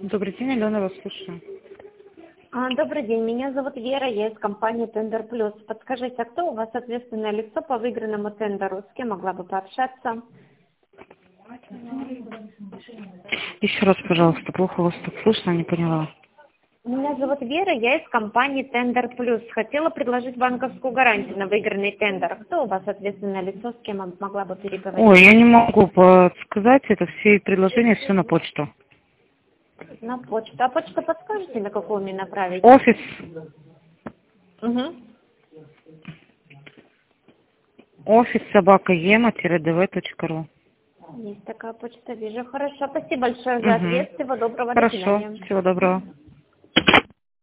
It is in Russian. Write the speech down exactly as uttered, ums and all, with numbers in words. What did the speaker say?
Добрый день, Алена, вас слушаю. А, Добрый день, меня зовут Вера, я из компании Тендер Плюс. Подскажите, а кто у вас ответственное лицо по выигранному тендеру? С кем могла бы пообщаться? Еще раз, пожалуйста, плохо вас так слышно, не поняла. Меня зовут Вера, я из компании Тендер Плюс. Хотела предложить банковскую гарантию на выигранный тендер. Кто у вас ответственное лицо, с кем я могла бы переговорить? Ой, я не могу подсказать, это все предложения, все на почту. На почту. А почту подскажете, на какую мне направить? Офис, Угу. офис собака ема дв точка ру. Есть такая почта, вижу. Хорошо, спасибо большое за Угу. ответ. Всего доброго, до Хорошо, свидания. всего доброго.